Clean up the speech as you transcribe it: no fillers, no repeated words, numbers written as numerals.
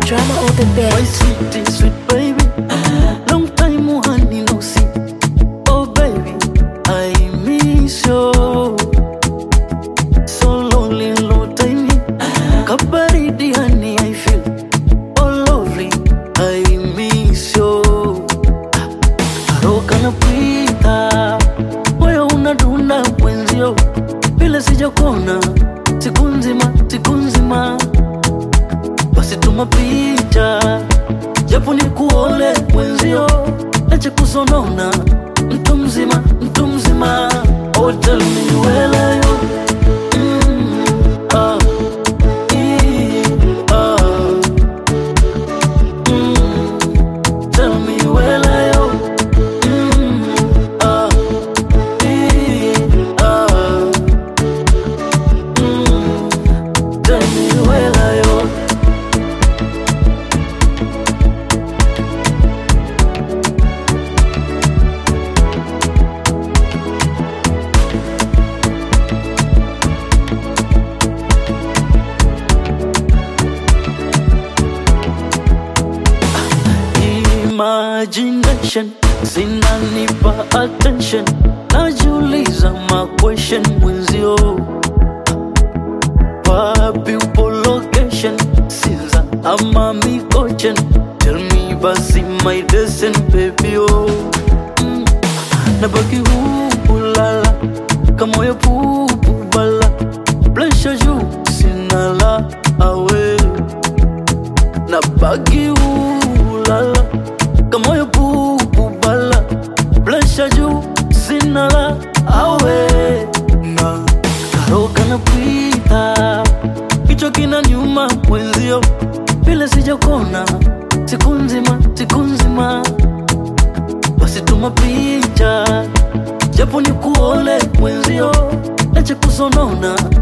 Drama on the My bed. sweet, sweet baby. Long time honey no see. Oh baby, I miss you. So lonely, low time. Kabaridi honey I feel. Oh lovely, I miss you. Aroka na pita, moyo unadunda mwenzio. Bila sijakona, siku nzima, siku nzima. Basi tuma picha, japo nikuone mwenzio. Acha kusonona, mtu mzima, mtu mzima. Oh tell me where are you? Ah, tell me where are you? Ah, tell me where are you? Imagination zinanipa attention, najiuliza ma question mwenzio. Wapi upo location, Sinza ama Mikochen? Tell me basi my destiny baby oh. Nabaki huku lala, kamoyo pupu bala. Blesha juu sina la awe. Nabaki huku lala, kamoyo pupu bala. Blesha juu sina la awe. Na karoka na pita, kichwa kina nyuma mwenzio. Bila sijakona, siku nzima, siku nzima. Basi tuma picha, japo nikuone mwenzio. Acha kusonona,